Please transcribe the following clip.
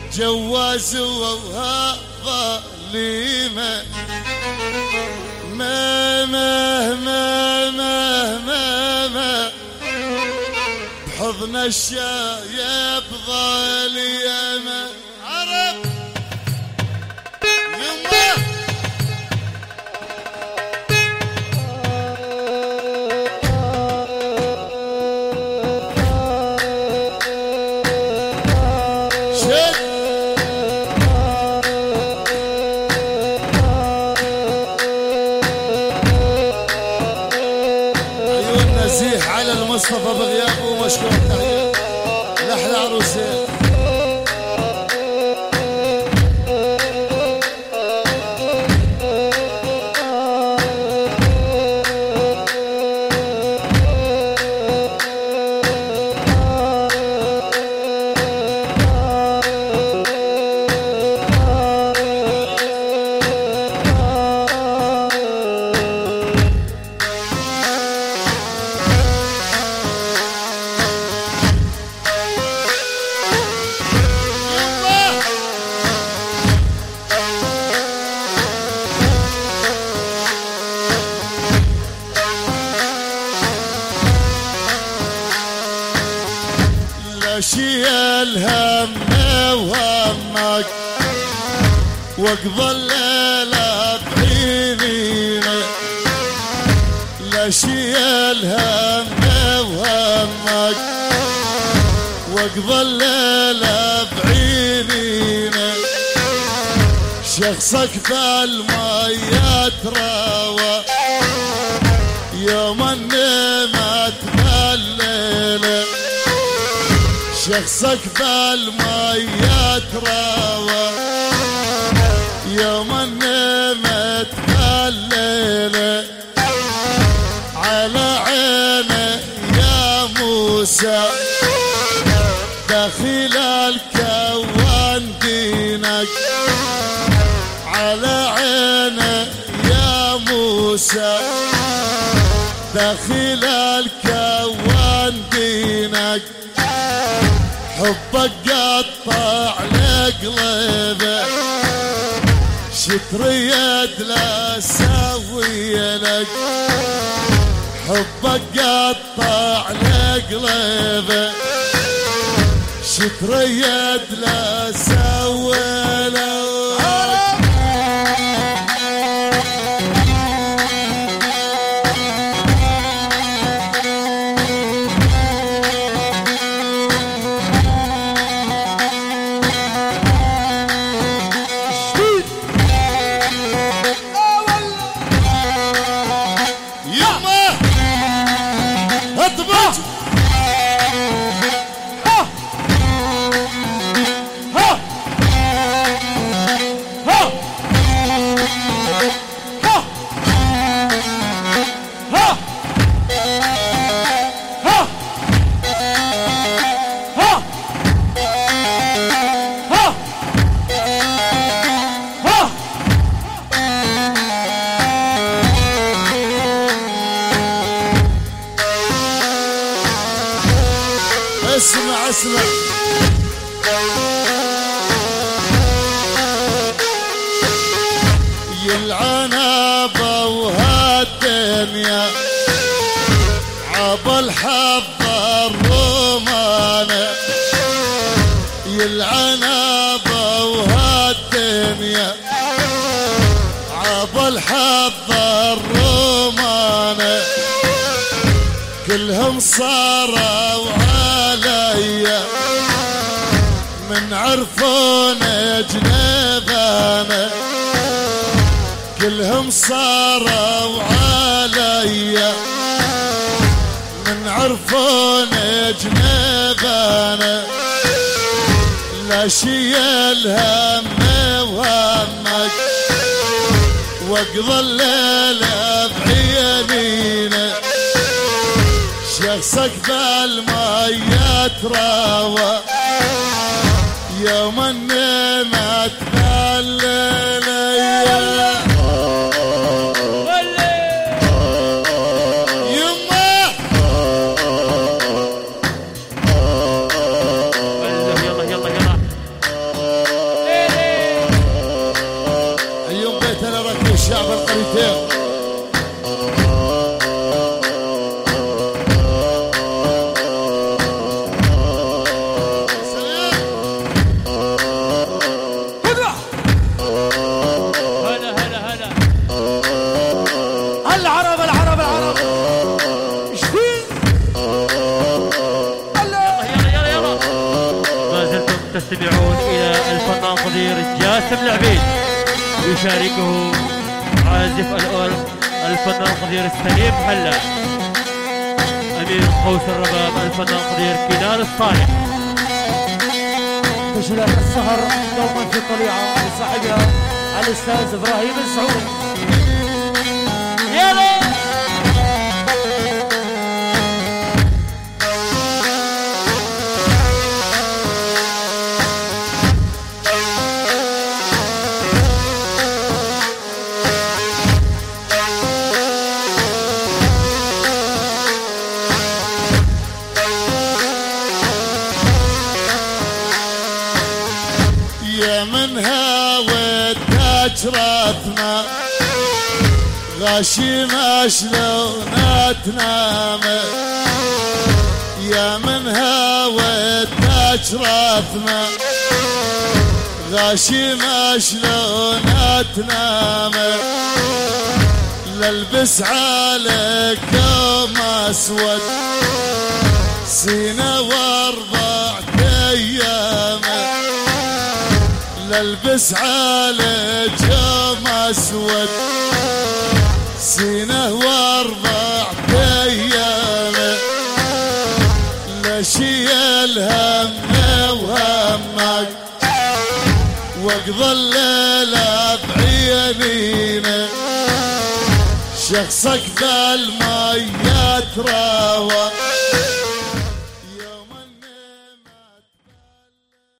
جواز وهذا ليمه ما ما ما ما ما ما بحضن الشايب ظل يما عرب يما على المصطفى بغيابه مشكور تحية لأحلى عروسين. شيل هم وهمك واقضى الليلة بعينينا لا شيل هم وهمك واقضى الليلة بعينينا شخصك بالمية تراوى يوم النمت بالليلة شخصك بالمية تراوى يوم النمت بالليلة على عينه يا موسى داخل الكون دينك على عينه يا موسى داخل الكون دينك حبك قطع لقلبه شتر يد لا سوي لك حبك قطع لقلبه شتر يد لا سوي لك اسمع اسمع يلعن ابا وهالدنيا عب الحظ الرومانه يلعن ابا وهالدنيا عب الحظ الرومانه كلهم صاروا عليا من عرفون جنبانا كلهم صاروا عليا من عرفون جنبانا لا شيل هم وهمك واقضى الليلة بعينينا شخصك بالمية تراوى يوم النمت بالليلة الفنان قدير جاسم العبيد، يشاركه عازف الأورج الفنان قدير السليم حلا، أمين قوس الرباب الفنان قدير كنان الصالح. تشرح السهر دوما في طليعة لصاحبها الأستاذ إبراهيم السعودي. يلا يا من هاوت تجرتنا غاشمة شلون تنام، يا من هاوت تجرتنا غاشمة شلون تنام، للبس عليك يوم اسود سنة و4 ايام، للبس عليك يوم اسود سنة و4 ايام، لشيل همي وهمك واقضى الليلة بعينينا، شخصك ذا المية تراوى